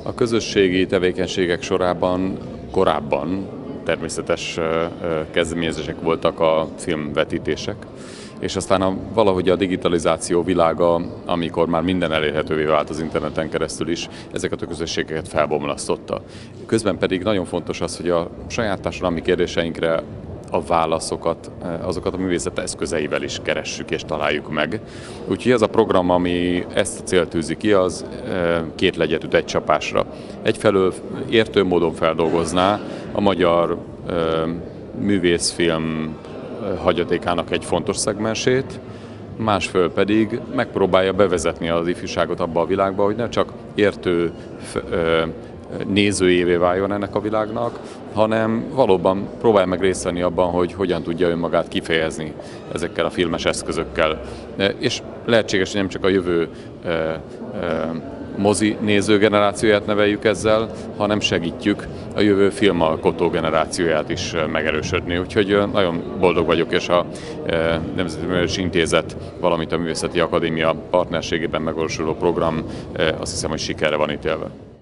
A közösségi tevékenységek sorában korábban természetes kezdeményezések voltak a filmvetítések, és aztán valahogy a digitalizáció világa, amikor már minden elérhetővé vált az interneten keresztül is, ezeket a közösségeket felbomlasztotta. Közben pedig nagyon fontos az, hogy a saját társadalmi kérdéseinkre a válaszokat, azokat a művészet eszközeivel is keressük és találjuk meg. Úgyhogy ez a program, ami ezt a célt tűzi ki, az két legyet üt egy csapásra. Egyfelől értő módon feldolgozná a magyar művészfilm hagyatékának egy fontos szegmensét, másfelől pedig megpróbálja bevezetni az ifjúságot abba a világba, hogy ne csak értő nézőjévé váljon ennek a világnak, hanem valóban próbálja meg részt venni abban, hogy hogyan tudja önmagát kifejezni ezekkel a filmes eszközökkel. És lehetséges, hogy nem csak a jövő mozi néző generációját neveljük ezzel, hanem segítjük a jövő filmalkotó generációját is megerősödni. Úgyhogy nagyon boldog vagyok, és a Nemzeti Művelődési Intézet, valamint a Művészeti Akadémia partnerségében megvalósuló program azt hiszem, hogy sikerre van ítélve.